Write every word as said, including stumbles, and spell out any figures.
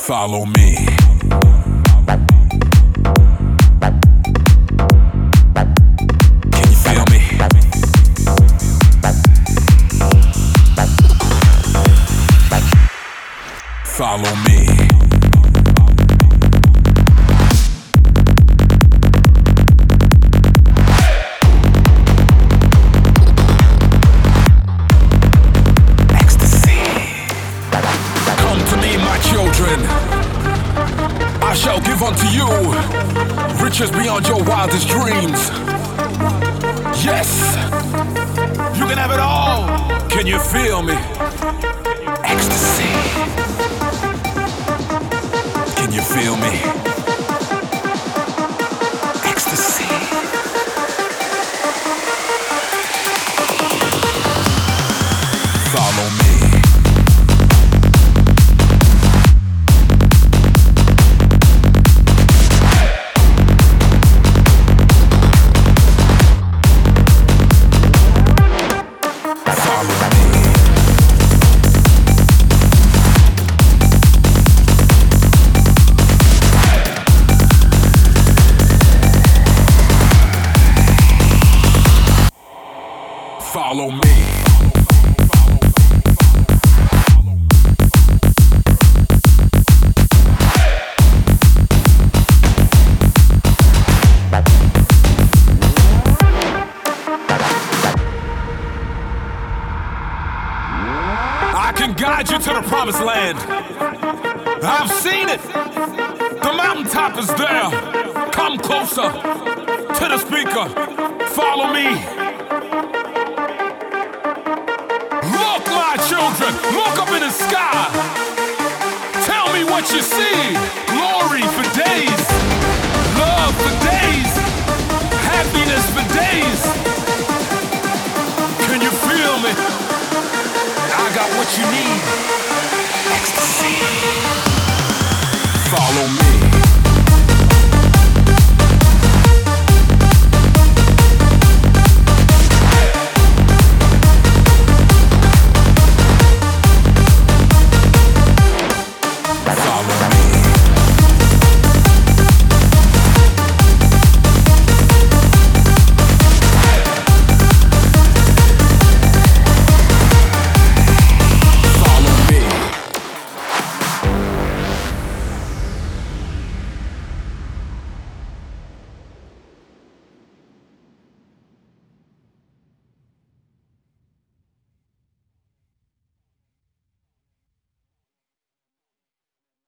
Follow me. Can you feel me? Follow me. I shall give unto you riches beyond your wildest dreams. Yes, you can have it all. Can you feel me? Ecstasy. Can you feel me? Ecstasy. Follow me. Follow me. I can guide you to the promised land. I've seen it. The mountaintop is there. Come closer to the speaker. Follow me. Children, look up in the sky. Tell me what you see. Glory for days, love for days, happiness for days. Can you feel me? I got what you need. Ecstasy.